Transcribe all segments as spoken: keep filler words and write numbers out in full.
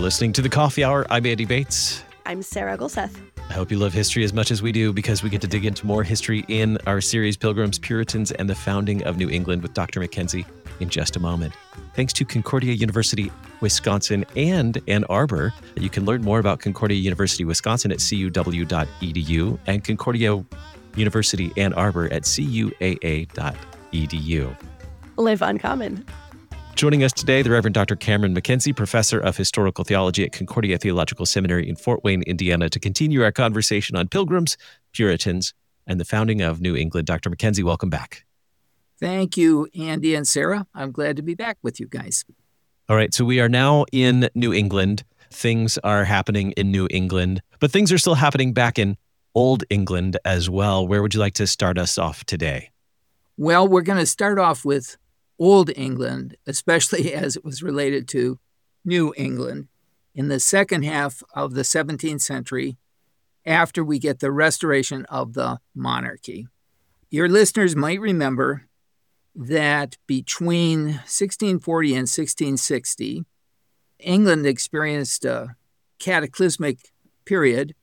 listening to The Coffee Hour. I'm Andy Bates. I'm Sarah Gulseth. I hope you love history as much as we do, because we get to dig into more history in our series, Pilgrims, Puritans, and the Founding of New England, with Doctor Mackenzie in just a moment. Thanks to Concordia University, Wisconsin, and Ann Arbor. You can learn more about Concordia University, Wisconsin at c u w dot e d u and Concordia University, Ann Arbor at c u a a dot e d u. Live uncommon. Joining us today, the Reverend Doctor Cameron Mackenzie, professor of historical theology at Concordia Theological Seminary in Fort Wayne, Indiana, to continue our conversation on Pilgrims, Puritans, and the founding of New England. Doctor Mackenzie, welcome back. Thank you, Andy and Sarah. I'm glad to be back with you guys. All right, so we are now in New England. Things are happening in New England, but things are still happening back in Old England as well. Where would you like to start us off today? Well, we're going to start off with Old England, especially as it was related to New England, in the second half of the seventeenth century, after we get the restoration of the monarchy. Your listeners might remember that between sixteen forty and sixteen sixty, England experienced a cataclysmic period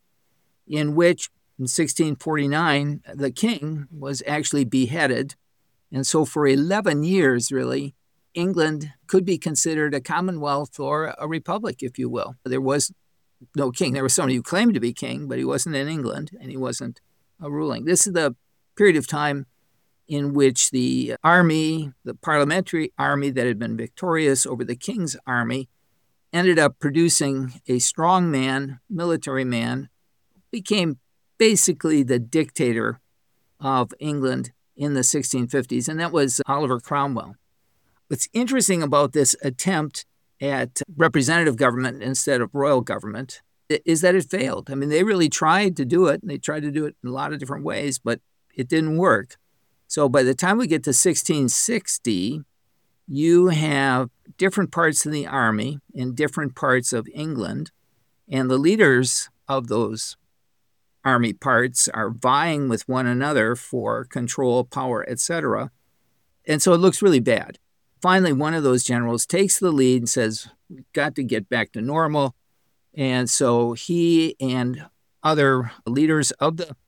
in which, in sixteen forty-nine, the king was actually beheaded. And so for eleven years, really, England could be considered a commonwealth or a republic, if you will. There was no king. There was somebody who claimed to be king, but he wasn't in England, and he wasn't uh, ruling. This is the period of time in which the army, the parliamentary army that had been victorious over the king's army, ended up producing a strong man, military man, became basically the dictator of England in the sixteen fifties, and that was Oliver Cromwell. What's interesting about this attempt at representative government instead of royal government is that it failed. I mean, they really tried to do it, and they tried to do it in a lot of different ways, but it didn't work. So by the time we get to sixteen sixty, you have different parts of the army in different parts of England, and the leaders of those army parts are vying with one another for control, power, et cetera. And so it looks really bad. Finally, one of those generals takes the lead and says, we've got to get back to normal. And so he and other leaders of the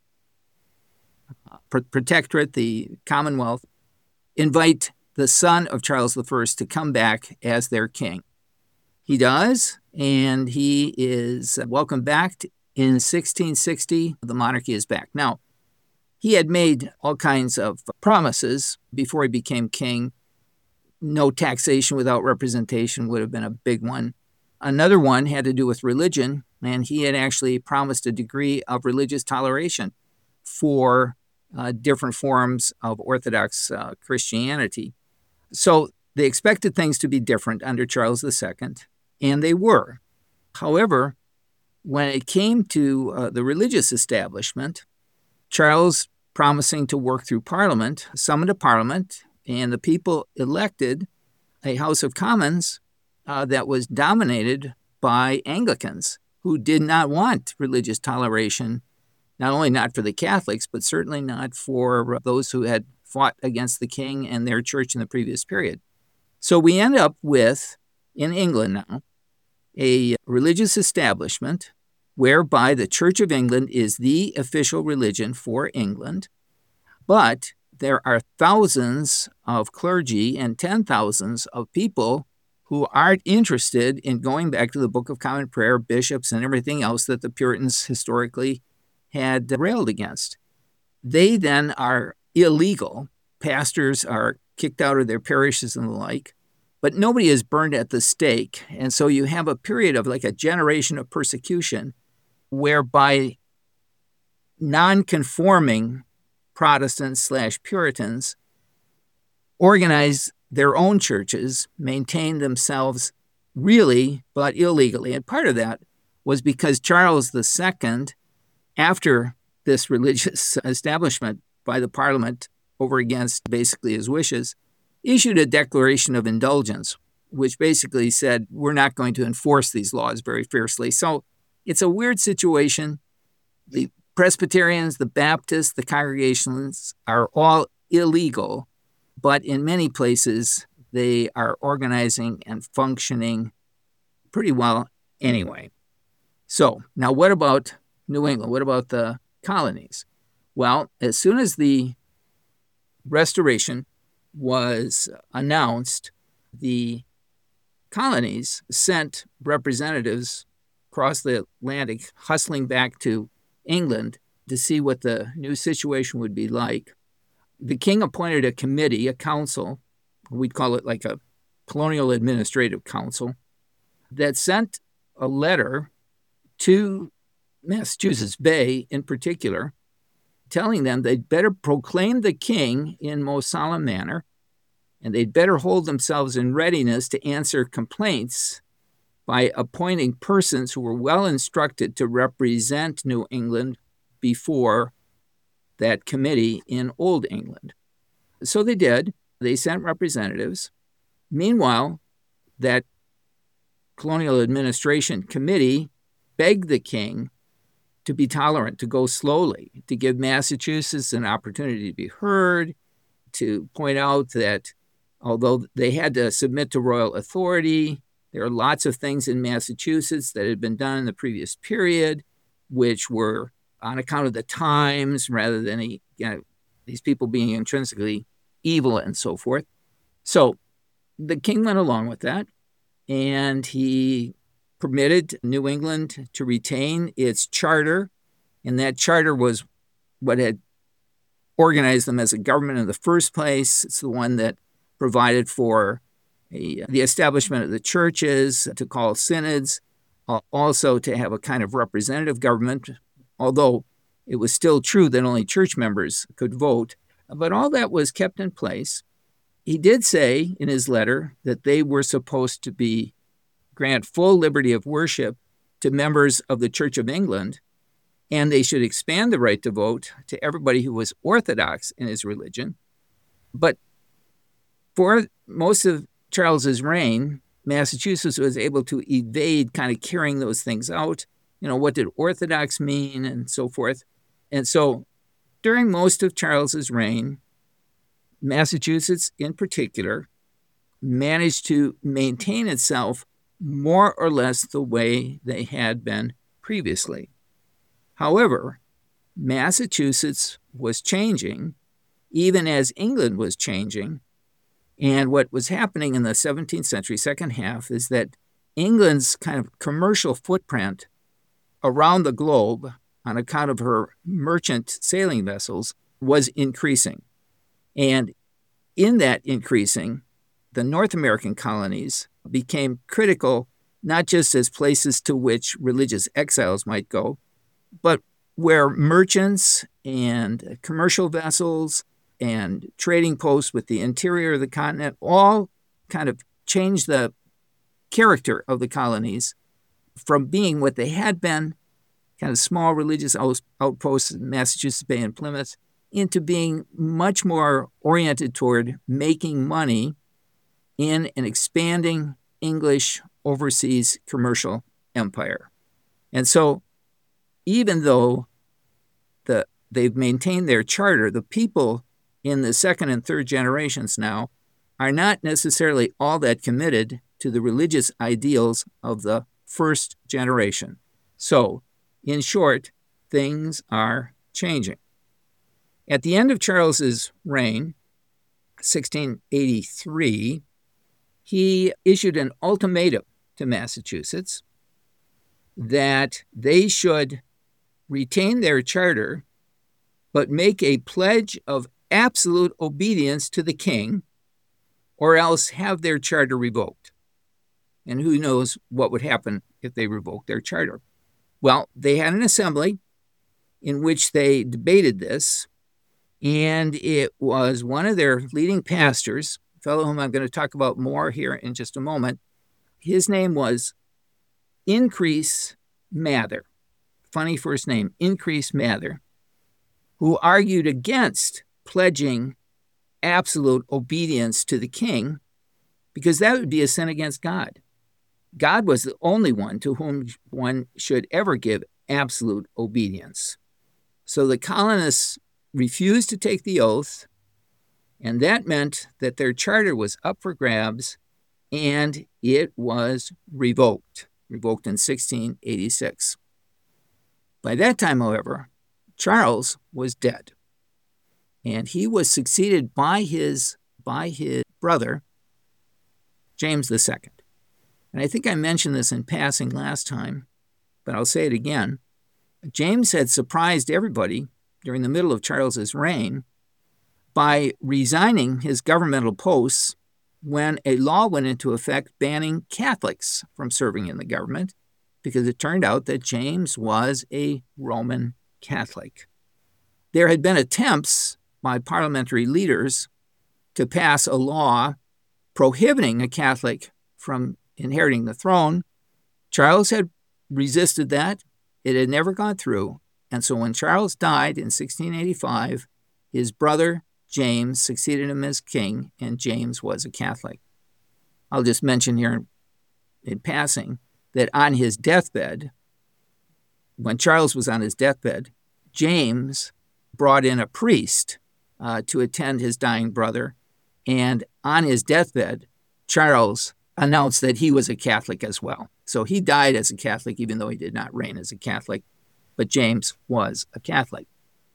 Protectorate, the Commonwealth, invite the son of Charles the First to come back as their king. He does, and he is welcomed back to In sixteen sixty, the monarchy is back. Now, he had made all kinds of promises before he became king. No taxation without representation would have been a big one. Another one had to do with religion, and he had actually promised a degree of religious toleration for uh, different forms of Orthodox uh, Christianity. So they expected things to be different under Charles the Second, and they were. However, when it came to uh, the religious establishment, Charles, promising to work through Parliament, summoned a Parliament, and the people elected a House of Commons uh, that was dominated by Anglicans, who did not want religious toleration, not only not for the Catholics, but certainly not for those who had fought against the king and their church in the previous period. So we end up with, in England now, a religious establishment whereby the Church of England is the official religion for England, but there are thousands of clergy and ten thousands of people who aren't interested in going back to the Book of Common Prayer, bishops, and everything else that the Puritans historically had railed against. They then are illegal. Pastors are kicked out of their parishes and the like. But nobody is burned at the stake. And so you have a period of like a generation of persecution whereby non-conforming Protestants slash Puritans organize their own churches, maintain themselves really, but illegally. And part of that was because Charles the Second, after this religious establishment by the Parliament over against basically his wishes, issued a declaration of indulgence, which basically said, we're not going to enforce these laws very fiercely. So it's a weird situation. The Presbyterians, the Baptists, the Congregationalists are all illegal, but in many places they are organizing and functioning pretty well anyway. So now what about New England? What about the colonies? Well, as soon as the Restoration was announced, the colonies sent representatives across the Atlantic hustling back to England to see what the new situation would be like. The king appointed a committee, a council, we'd call it like a colonial administrative council, that sent a letter to Massachusetts Bay in particular, telling them they'd better proclaim the king in most solemn manner, and they'd better hold themselves in readiness to answer complaints by appointing persons who were well instructed to represent New England before that committee in Old England. So they did. They sent representatives. Meanwhile, that colonial administration committee begged the king to be tolerant, to go slowly, to give Massachusetts an opportunity to be heard, to point out that although they had to submit to royal authority, there are lots of things in Massachusetts that had been done in the previous period, which were on account of the times rather than any, you know, these people being intrinsically evil and so forth. So the king went along with that, and he permitted New England to retain its charter, and that charter was what had organized them as a government in the first place. It's the one that provided for a, the establishment of the churches, to call synods, uh, also to have a kind of representative government, although it was still true that only church members could vote. But all that was kept in place. He did say in his letter that they were supposed to be grant full liberty of worship to members of the Church of England, and they should expand the right to vote to everybody who was orthodox in his religion. But for most of Charles's reign, Massachusetts was able to evade kind of carrying those things out. You know, what did orthodox mean and so forth? And so during most of Charles's reign, Massachusetts in particular managed to maintain itself more or less the way they had been previously. However, Massachusetts was changing, even as England was changing. And what was happening in the seventeenth century, second half, is that England's kind of commercial footprint around the globe, on account of her merchant sailing vessels, was increasing. And in that increasing, the North American colonies became critical, not just as places to which religious exiles might go, but where merchants and commercial vessels and trading posts with the interior of the continent all kind of changed the character of the colonies from being what they had been, kind of small religious outposts in Massachusetts Bay and Plymouth, into being much more oriented toward making money in an expanding English overseas commercial empire. And so even though the they've maintained their charter, the people in the second and third generations now are not necessarily all that committed to the religious ideals of the first generation. So, in short, things are changing. At the end of Charles's reign, sixteen eighty-three, he issued an ultimatum to Massachusetts that they should retain their charter, but make a pledge of absolute obedience to the king, or else have their charter revoked. And who knows what would happen if they revoked their charter. Well, they had an assembly in which they debated this, and it was one of their leading pastors, a fellow whom I'm going to talk about more here in just a moment. His name was Increase Mather. Funny first name, Increase Mather, who argued against pledging absolute obedience to the king, because that would be a sin against God. God was the only one to whom one should ever give absolute obedience. So the colonists refused to take the oath, and that meant that their charter was up for grabs, and it was revoked, revoked in sixteen eighty-six. By that time, however, Charles was dead, and he was succeeded by his, by his brother, James the Second. And I think I mentioned this in passing last time, but I'll say it again. James had surprised everybody during the middle of Charles's reign by resigning his governmental posts when a law went into effect banning Catholics from serving in the government, because it turned out that James was a Roman Catholic. There had been attempts by parliamentary leaders to pass a law prohibiting a Catholic from inheriting the throne. Charles had resisted that. It had never gone through. And so when Charles died in sixteen eighty-five, his brother James succeeded him as king, and James was a Catholic. I'll just mention here in passing that on his deathbed, when Charles was on his deathbed, James brought in a priest uh, to attend his dying brother, and on his deathbed, Charles announced that he was a Catholic as well. So he died as a Catholic, even though he did not reign as a Catholic, but James was a Catholic.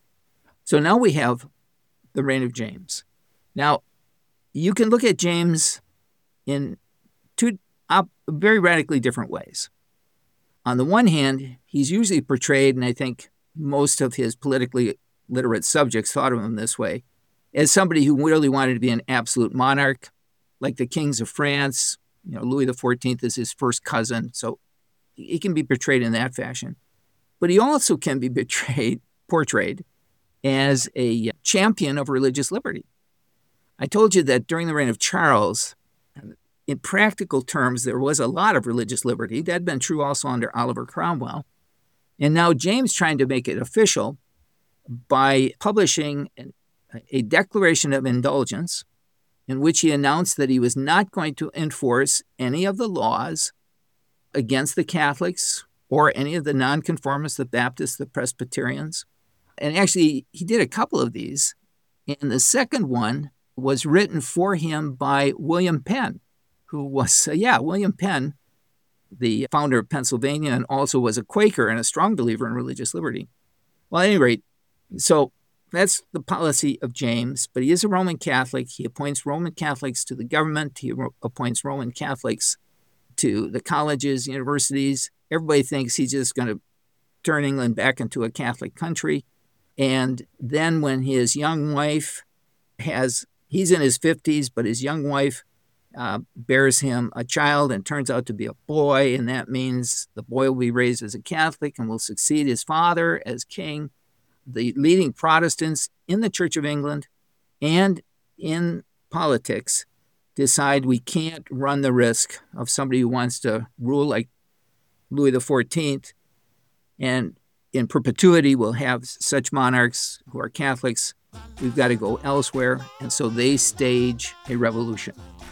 So now we have the reign of James. Now, you can look at James in two uh, very radically different ways. On the one hand, he's usually portrayed, and I think most of his politically literate subjects thought of him this way, as somebody who really wanted to be an absolute monarch, like the kings of France. You know, Louis the fourteenth is his first cousin, so he can be portrayed in that fashion. But he also can be portrayed, portrayed as a champion of religious liberty. I told you that during the reign of Charles, in practical terms, there was a lot of religious liberty. That had been true also under Oliver Cromwell. And now James trying to make it official by publishing an, a declaration of indulgence in which he announced that he was not going to enforce any of the laws against the Catholics or any of the nonconformists, the Baptists, the Presbyterians. And actually, he did a couple of these. And the second one was written for him by William Penn, who was, uh, yeah, William Penn, the founder of Pennsylvania, and also was a Quaker and a strong believer in religious liberty. Well, at any rate, so that's the policy of James, but he is a Roman Catholic. He appoints Roman Catholics to the government. He ro- appoints Roman Catholics to the colleges, universities. Everybody thinks he's just going to turn England back into a Catholic country. And then when his young wife has, he's in his fifties, but his young wife uh, bears him a child and turns out to be a boy, and that means the boy will be raised as a Catholic and will succeed his father as king. The leading Protestants in the Church of England and in politics decide we can't run the risk of somebody who wants to rule like Louis the fourteenth, and in perpetuity we'll have such monarchs who are Catholics. We've got to go elsewhere, and so they stage a revolution.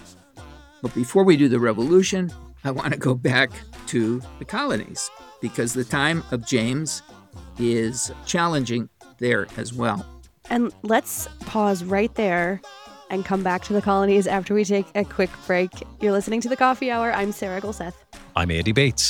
But before we do the revolution, I want to go back to the colonies, because the time of James is challenging there as well. And let's pause right there and come back to the colonies after we take a quick break. You're listening to The Coffee Hour. I'm Sarah Golseth. I'm Andy Bates.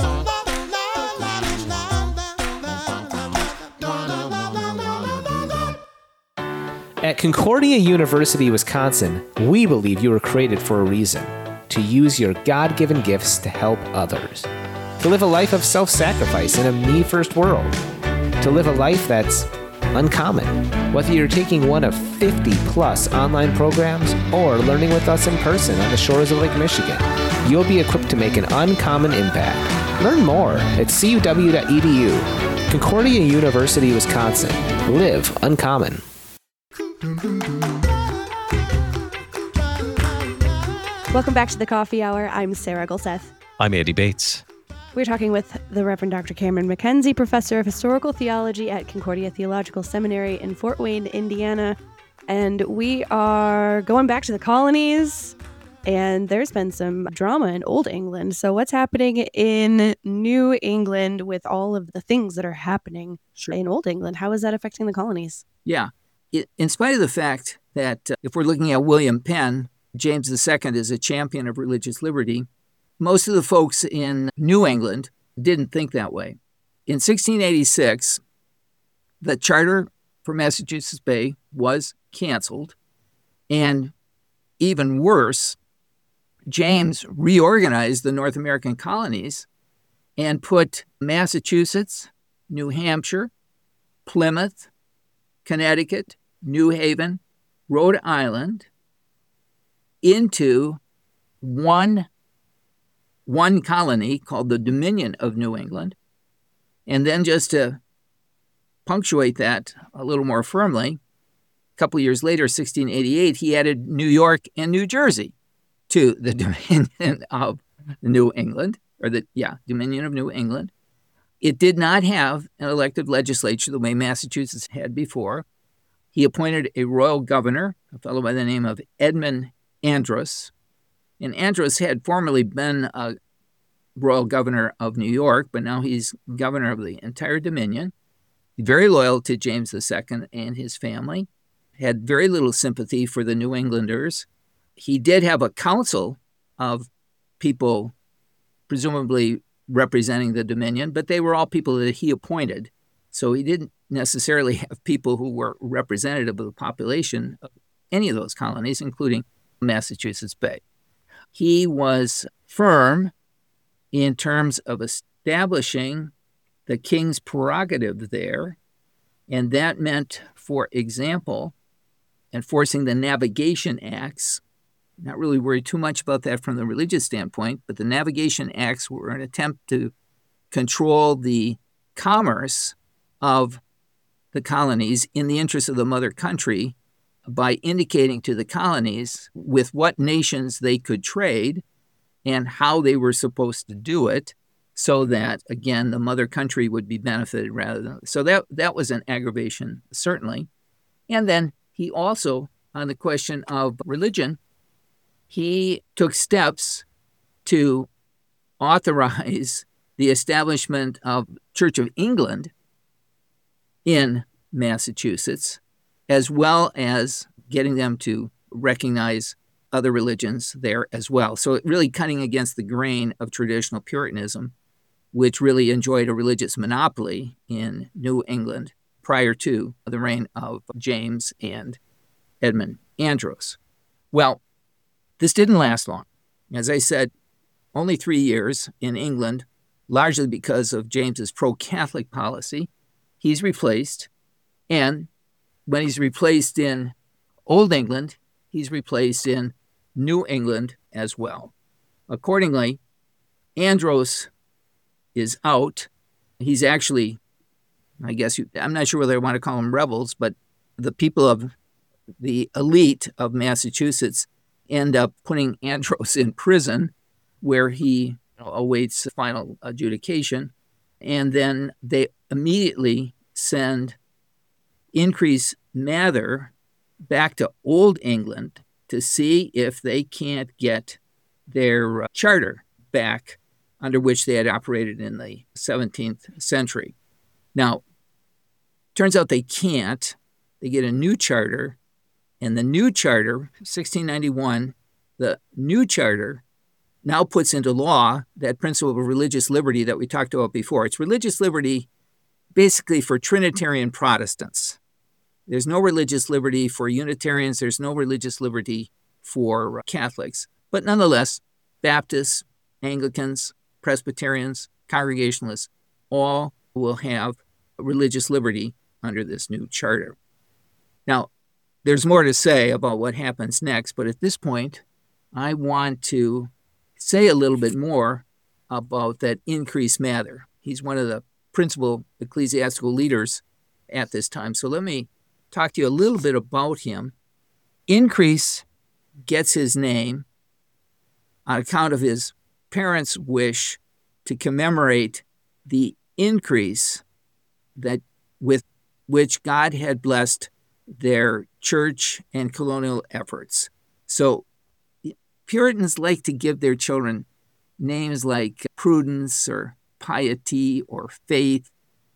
At Concordia University, Wisconsin, we believe you were created for a reason: to use your God-given gifts to help others, to live a life of self-sacrifice in a me-first world, to live a life that's uncommon. Whether you're taking one of fifty plus online programs or learning with us in person on the shores of Lake Michigan, you'll be equipped to make an uncommon impact. Learn more at c u w dot e d u. Concordia University, Wisconsin. Live uncommon. Welcome back to The Coffee Hour. I'm Sarah Golseth. I'm Andy Bates. We're talking with the Reverend Doctor Cameron Mackenzie, professor of historical theology at Concordia Theological Seminary in Fort Wayne, Indiana. And we are going back to the colonies, and there's been some drama in Old England. So what's happening in New England with all of the things that are happening Sure. in Old England? How is that affecting the colonies? Yeah. It, in spite of the fact that uh, if we're looking at William Penn, James the Second is a champion of religious liberty, most of the folks in New England didn't think that way. In sixteen eighty-six, the charter for Massachusetts Bay was canceled, and even worse, James reorganized the North American colonies and put Massachusetts, New Hampshire, Plymouth, Connecticut, New Haven, Rhode Island into one, one colony called the Dominion of New England. And then just to punctuate that a little more firmly, a couple years later, sixteen eighty-eight, he added New York and New Jersey to the Dominion of New England, or the, yeah, Dominion of New England. It did not have an elected legislature the way Massachusetts had before. He appointed a royal governor, a fellow by the name of Edmund Andros. And Andros had formerly been a royal governor of New York, but now he's governor of the entire Dominion. Very loyal to James the Second and his family. Had very little sympathy for the New Englanders. He did have a council of people presumably representing the Dominion, but they were all people that he appointed. So he didn't necessarily have people who were representative of the population of any of those colonies, including Massachusetts Bay. He was firm in terms of establishing the king's prerogative there, and that meant, for example, enforcing the Navigation Acts. Not really worried too much about that from the religious standpoint, but the Navigation Acts were an attempt to control the commerce of the colonies in the interest of the mother country by indicating to the colonies with what nations they could trade and how they were supposed to do it, so that, again, the mother country would be benefited rather than... So that, that was an aggravation, certainly. And then he also, on the question of religion, he took steps to authorize the establishment of Church of England in Massachusetts, as well as getting them to recognize other religions there as well. So it really cutting against the grain of traditional Puritanism, which really enjoyed a religious monopoly in New England prior to the reign of James and Edmund Andros. Well, this didn't last long. As I said, only three years in England, largely because of James's pro-Catholic policy. He's replaced, and when he's replaced in Old England, he's replaced in New England as well. Accordingly, Andros is out. He's actually, I guess, you, I'm not sure whether I want to call them rebels, but the people of the elite of Massachusetts end up putting Andros in prison, where he you know, awaits final adjudication. And then they immediately send Increase Mather back to Old England to see if they can't get their uh, charter back under which they had operated in the seventeenth century. Now, turns out they can't. They get a new charter, and the new charter, sixteen ninety-one, the new charter now puts into law that principle of religious liberty that we talked about before. It's religious liberty basically for Trinitarian Protestants. There's no religious liberty for Unitarians. There's no religious liberty for Catholics. But nonetheless, Baptists, Anglicans, Presbyterians, Congregationalists, all will have religious liberty under this new charter. Now, there's more to say about what happens next, but at this point, I want to say a little bit more about that Increase Mather. He's one of the principal ecclesiastical leaders at this time. So let me talk to you a little bit about him. Increase gets his name on account of his parents' wish to commemorate the increase that with which God had blessed their church and colonial efforts. So Puritans like to give their children names like Prudence or Piety or Faith,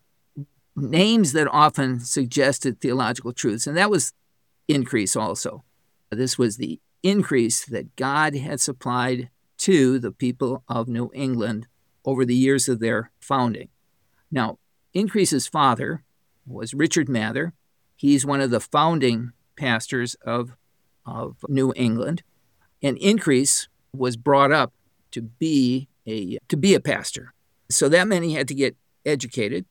names that often suggested theological truths. And that was Increase also. This was the increase that God had supplied to the people of New England over the years of their founding. Now, Increase's father was Richard Mather. He's one of the founding pastors of, of New England. And Increase was brought up to be a to be a pastor. So that meant he had to get educated.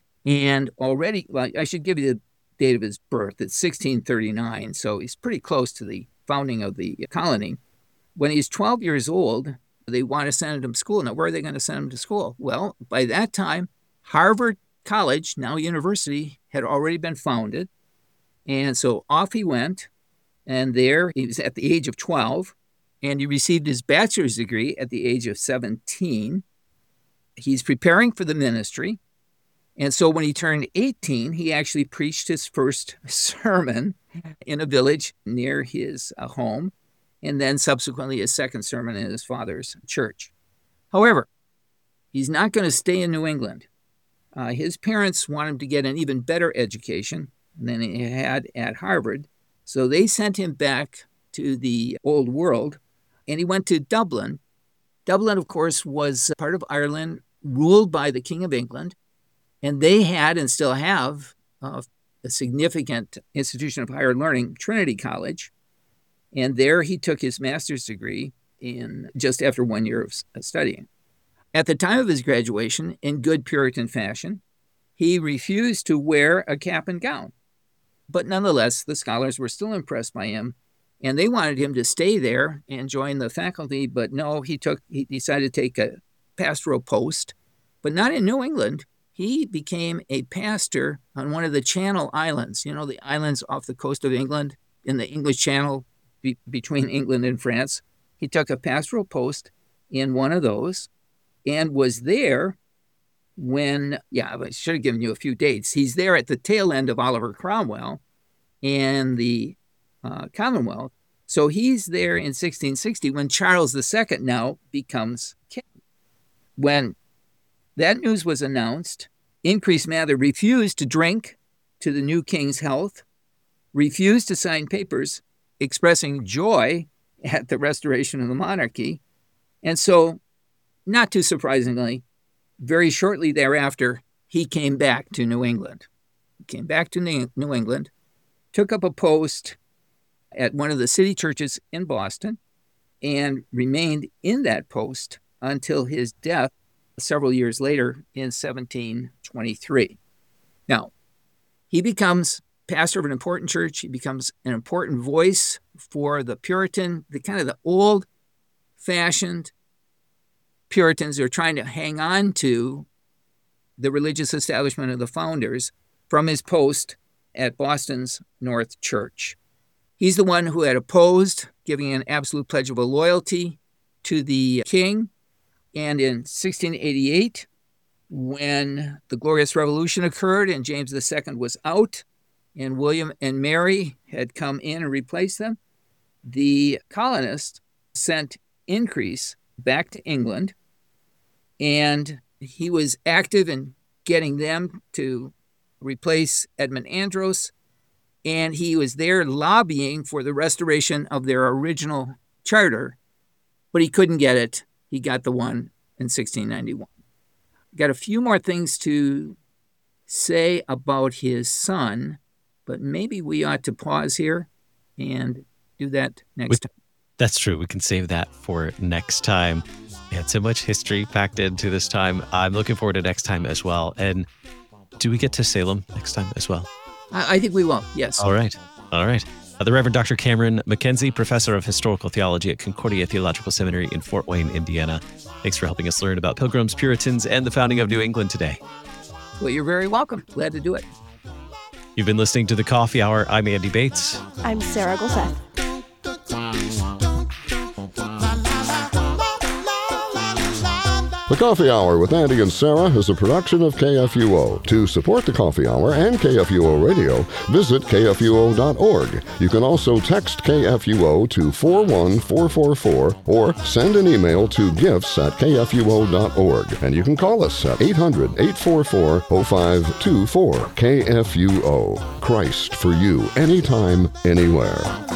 And already, well, I should give you the date of his birth. It's sixteen thirty-nine, so he's pretty close to the founding of the colony. When he's twelve years old, they want to send him to school. Now, where are they going to send him to school? Well, by that time, Harvard College, now university, had already been founded. And so off he went. And there, he was at the age of twelve. And he received his bachelor's degree at the age of seventeen. He's preparing for the ministry. And so when he turned eighteen, he actually preached his first sermon in a village near his uh, home, and then subsequently his second sermon in his father's church. However, he's not going to stay in New England. Uh, his parents want him to get an even better education than he had at Harvard, so they sent him back to the old world, and he went to Dublin. Dublin, of course, was part of Ireland, ruled by the King of England. And they had and still have uh, a significant institution of higher learning, Trinity College. And there he took his master's degree in just after one year of studying. At the time of his graduation, in good Puritan fashion, he refused to wear a cap and gown. But nonetheless, the scholars were still impressed by him, and they wanted him to stay there and join the faculty. But no, he took he decided to take a pastoral post, but not in New England. He became a pastor on one of the Channel Islands, you know, the islands off the coast of England in the English Channel be- between England and France. He took a pastoral post in one of those and was there when, yeah, I should have given you a few dates. He's there at the tail end of Oliver Cromwell and the uh, Commonwealth. So he's there in sixteen sixty when Charles the Second now becomes king. When that news was announced, Increase Mather refused to drink to the new king's health, refused to sign papers expressing joy at the restoration of the monarchy. And so, not too surprisingly, very shortly thereafter, he came back to New England. He came back to New England, took up a post at one of the city churches in Boston, and remained in that post until his death several years later in seventeen twenty-three. Now, he becomes pastor of an important church. He becomes an important voice for the Puritan, the kind of the old-fashioned Puritans who are trying to hang on to the religious establishment of the founders from his post at Boston's North Church. He's the one who had opposed giving an absolute pledge of loyalty to the king. And in sixteen eighty-eight, when the Glorious Revolution occurred and James the Second was out and William and Mary had come in and replaced them, the colonists sent Increase back to England, and he was active in getting them to replace Edmund Andros, and he was there lobbying for the restoration of their original charter, but he couldn't get it. He got the one in sixteen ninety-one. Got a few more things to say about his son, but maybe we ought to pause here and do that next we, time. That's true. We can save that for next time. We had so much history packed into this time. I'm looking forward to next time as well. And do we get to Salem next time as well? I, I think we will, yes. All right. All right. Uh, the Reverend Doctor Cameron McKenzie, Professor of Historical Theology at Concordia Theological Seminary in Fort Wayne, Indiana. Thanks for helping us learn about Pilgrims, Puritans, and the founding of New England today. Well, you're very welcome. Glad to do it. You've been listening to The Coffee Hour. I'm Andy Bates. I'm Sarah Golseth. The Coffee Hour with Andy and Sarah is a production of K F U O. To support The Coffee Hour and K F U O Radio, visit K F U O dot org. You can also text K F U O to four one four four four or send an email to gifts at K F U O dot org. And you can call us at eight hundred, eight four four, oh five two four. K F U O. Christ for you, anytime, anywhere.